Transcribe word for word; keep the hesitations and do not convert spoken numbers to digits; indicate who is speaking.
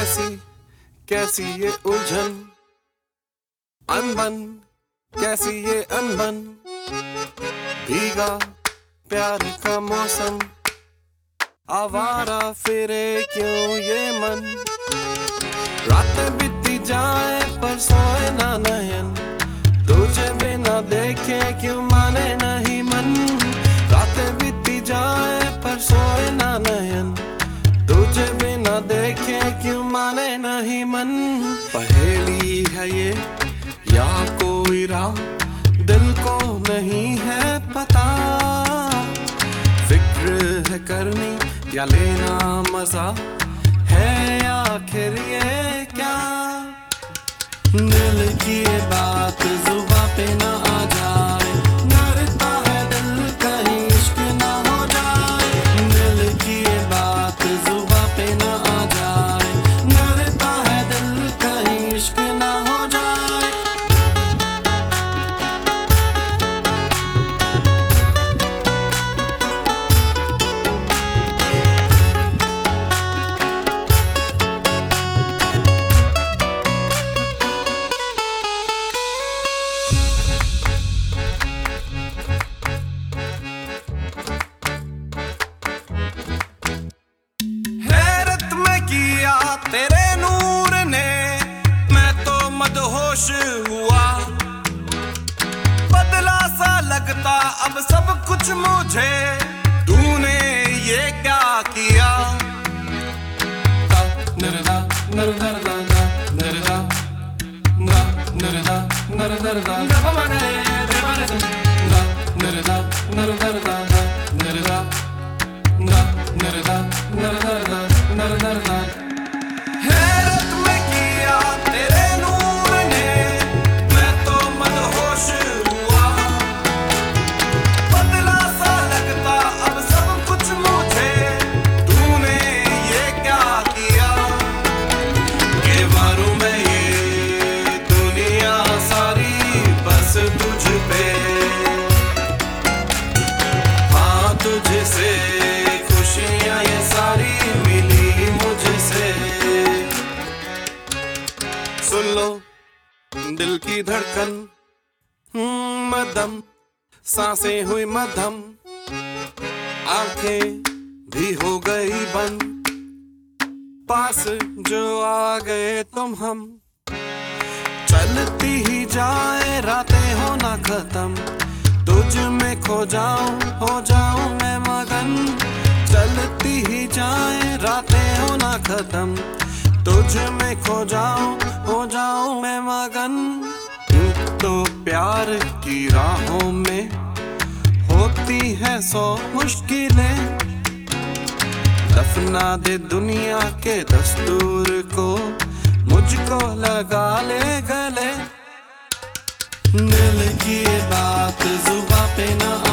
Speaker 1: कैसी कैसी ये उलझन, अनबन कैसी ये अनबन, भीगा प्यार का मौसम, आवारा फिरे क्यों ये मन। रातें बीती जाए पर सोए ना नयन, तुझे बिना देखे क्यों माने नहीं मन। रातें बीती जाए पर सोए ना नयन, तुझे बिना देखे क्यों माने नहीं मन। पहेली है ये या कोई राह, दिल को नहीं है पता। फिक्र है करनी या लेना मजा, है आखिर ये क्या। दिल की ये बात जुबां पे ना आ जाए, डरता है दिल कहीं इश्क ना हो जाए। दिल की ये बात जुबां पे ना आ जाए, डरता है दिल कहीं इश्क ना हो जाए। तेरे नूर ने मैं तो मदहोश हुआ, बदला सा लगता अब सब कुछ मुझे, तूने ये क्या किया। नरदा नरदा नरदा नरदा नरदा नरदा नरदा नरदा नरदा नरदा नरदा। हैरत में किया तेरे नूर ने मैं तो मदहोश हुआ, बदला सा लगता अब सब कुछ मुझे, तूने ये क्या किया। के मारूं मैं ये दुनिया सारी बस तुझ पे, हाँ तुझसे खुशियाँ ये सारी मिली मुझसे। सुन लो दिल की धड़कन, मध्यम सांसें हुई मध्यम, आंखें भी हो गई बंद, पास जो आ गए तुम हम। चलती ही जाए रातें हो ना खत्म, तुझ में खो जाऊं हो जाऊं मैं मगन। चलती ही जाए रातें हो ना खत्म, तुझ में खो जाऊं हो जाऊं मैं मगन। तो प्यार की राहों में होती है सौ मुश्किलें, दफना दे दुनिया के दस्तूर को, मुझको लगा ले गले। दिल की बात जुबां पे ना